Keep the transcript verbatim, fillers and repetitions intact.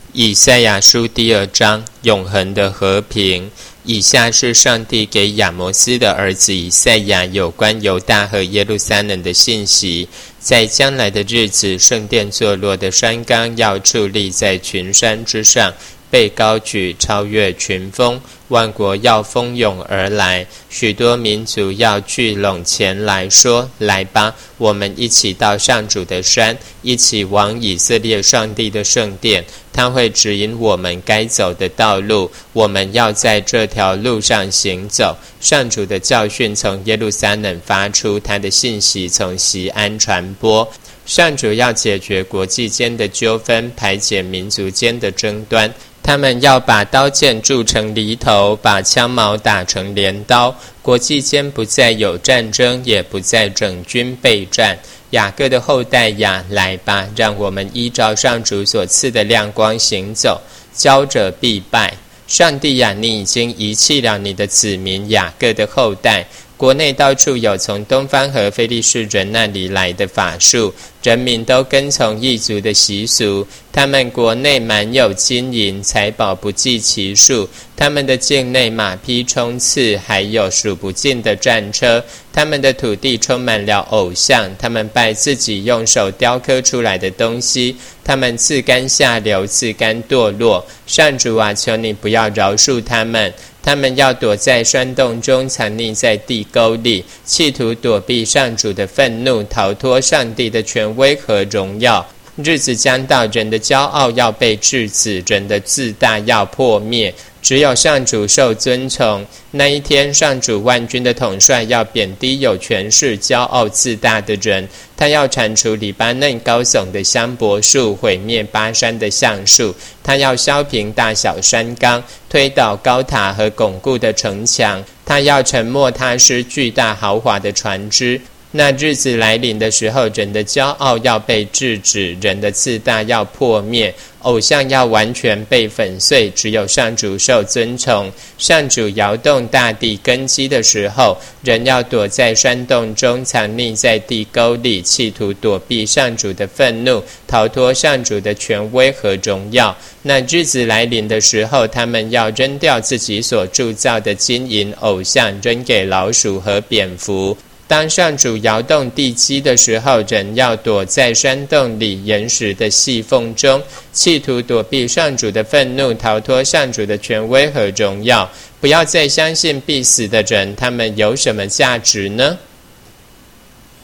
以赛亚书第二章，永恒的和平。以下是上帝给亚摩斯的儿子以赛亚有关犹大和耶路撒冷的信息。在将来的日子，圣殿坐落的山冈要矗立在群山之上，被高举，超越群峰。万国要蜂拥而来，许多民族要聚拢前来，说：来吧，我们一起到上主的山，一起往以色列上帝的圣殿。他会指引我们该走的道路，我们要在这条路上行走。上主的教训从耶路撒冷发出，他的信息从锡安传播。上主要解决国际间的纠纷，排解民族间的争端。他们要把刀剑铸成犁头，把枪矛打成镰刀。国际间不再有战争，也不再整军备战。雅各的后代呀，来吧，让我们依照上主所赐的亮光行走。骄者必败。上帝呀，你已经遗弃了你的子民雅各的后代。国内到处有从东方和非利士人那里来的法术，人民都跟从异族的习俗。他们国内满有金银财宝，不计其数。他们的境内马匹冲刺，还有数不尽的战车。他们的土地充满了偶像，他们拜自己用手雕刻出来的东西。他们自甘下流，自甘堕落。上主啊，求你不要饶恕他们。他们要躲在山洞中，藏匿在地沟里，企图躲避上主的愤怒，逃脱上帝的权威和荣耀。日子将到，人的骄傲要被制止，人的自大要破灭，只有上主受尊崇。那一天，上主万军的统帅要贬低有权势、骄傲自大的人，他要铲除黎巴嫩高耸的香柏树，毁灭巴山的橡树。他要削平大小山冈，推倒高塔和巩固的城墙。他要沉没他施巨大豪华的船只。那日子来临的时候，人的骄傲要被制止，人的自大要破灭，偶像要完全被粉碎，只有上主受尊崇。上主摇动大地根基的时候，人要躲在山洞中，藏匿在地沟里，企图躲避上主的愤怒，逃脱上主的权威和荣耀。那日子来临的时候，他们要扔掉自己所铸造的金银偶像，扔给老鼠和蝙蝠。当上主摇动地基的时候，人要躲在山洞里岩石的细缝中，企图躲避上主的愤怒，逃脱上主的权威和荣耀。不要再相信必死的人，他们有什么价值呢？